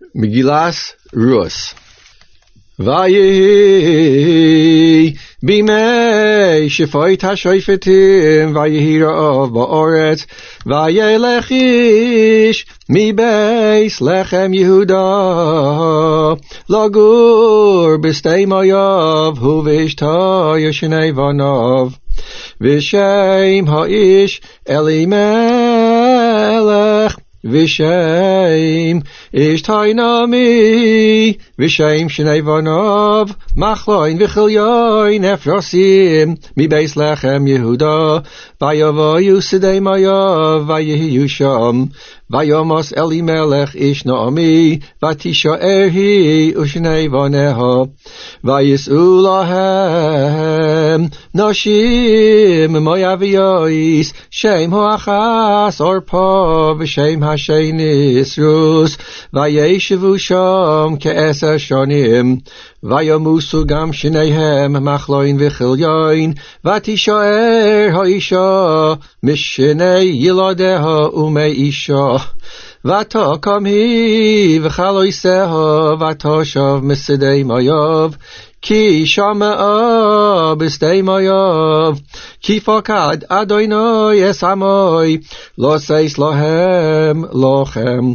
Megillas Rus. Vayehi bimei shefait hashoifetim vayehi ra'av ba'oretz vayelech ish mi beis lechem Yehuda lagur b'stei mayav hu v'ishta yoshnei vanav v'shem ha'ish Elimelech Vishem ishtainami Vishem shnei vanav machloin v'chilyoin efrosim mi beis lechem Yehuda vayavayu sidei mayav vayehiyu sham vayamos Elimelech ish Naomi vatishaer hi ushnei vaneha vayis'u lahem nashim moyaviyois shem hoachas orpa v'shem hasheinis rus vayeshevu sham ke'eser shonim vayamusu gam shneihem machloin v'chilyoin vatishaer ha'isha mishnei yiladeha umei isha ותקם היא וחלויסיה ותשב משדה מויב כי שמעה בשדה מויב כי פקד אדוני אסמוי לא שש להם לכם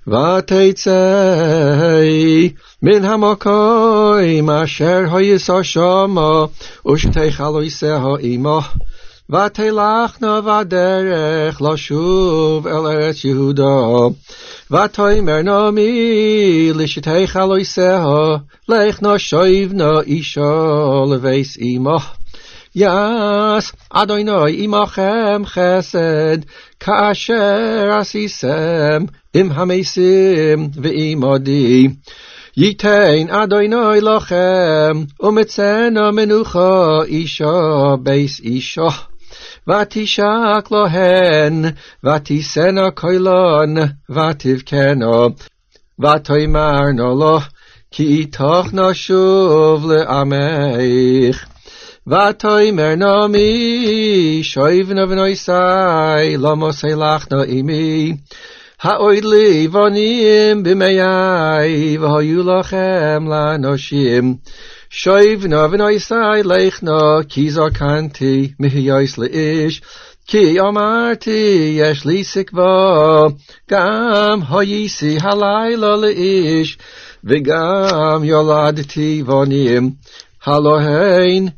ותצא מן המקום אשר היסה שמה ושתחלויסיה עמה ותלכנה בדרך לשוב אל ארץ יהודה ותאמר נעמי לשתי חלויסיה לך נא שובנה אישה לבייס אמה יעש אדוני עמכם חסד כאשר עשיתם עם המסים ועמדי ייתן אדוני לכם ומצאנה מנוחה אישה בייס אישה ותשק להן ותישנה קולן ותבכנה ותאמרנה לו כי איתך נשוב לעמך ותאמר נעמי שובנה ונויסי למה סלחנה עמי האויד לי בנים במאי והיו לכם לאנשים שובנה ונויסי לכנה כי זקנתי מהייס לאיש כי אמרתי יש לי סקווה גם הייסי הלילה לאיש וגם יולדתי בנים הלוהן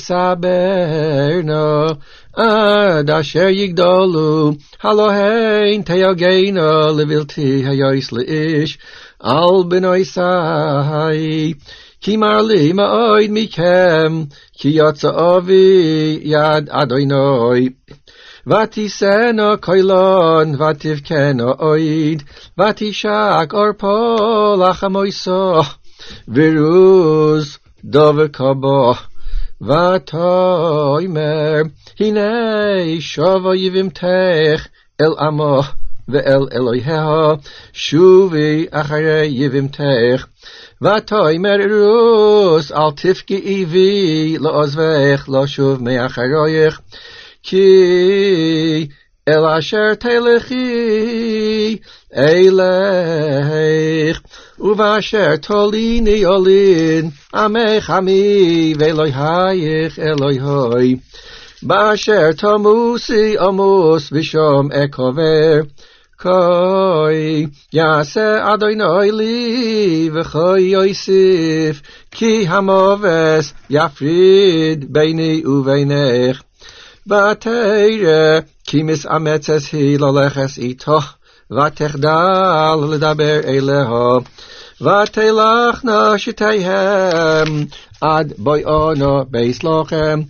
תסברנה עד אשר יגדלו הלוהן תיגענה לבלתי הייס לאיש על בנויסי כי מר לי מאויד מכם כי יצא אבי יד אדוני ותישנה קולן ותבכנה אויד ותשק עורפה לחמויסה ורוז דבר קבא ותאמר הנה שבה יבימתך אל עמה ואל אלוהיה שובי אחרי יבימתך ותאמר רוס אל תפגעי בי לעזבך לשוב מאחרייך כי אל אשר תלכי אלך ובאשר תוליני עולין עמך עמי ואלוהייך אלוהי באשר תמוסי עמוס ושם אקבר כוי יעשה אדוני לי וכוי יוסיף כי המובס יפריד ביני ובינך ותראה כי מסאמצת היא ללכת איתו ותחדל לדבר אליה ותלכנה שתיהם עד בואנה בייס לחם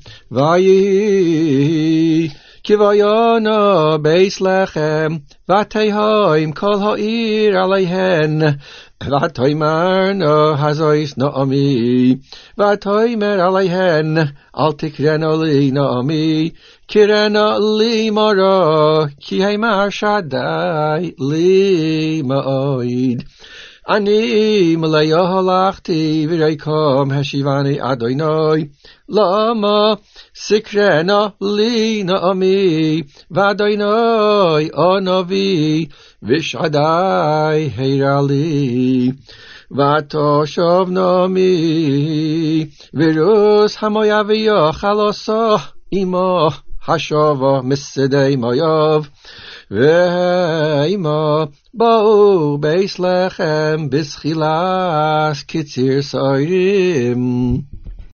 ויהי כי בואנה בייס לחם ותהיים כל העיר עליהן ותאמרנה הזויס נעמי ותאמר עליהן אל תקראנה לי נעמי קראנה לי מרה כי הימר שדי לי מאויד אני מלאה הלכתי וריקום השivani Adonai lama sikrena li naami v'Adonai onavi v'shadai heirali v'toshav nami v'rus hamoyaviyah chalosa imo hashava misedei mayav Ve'ima ba'u beis lechem bischilas kitzir soirim.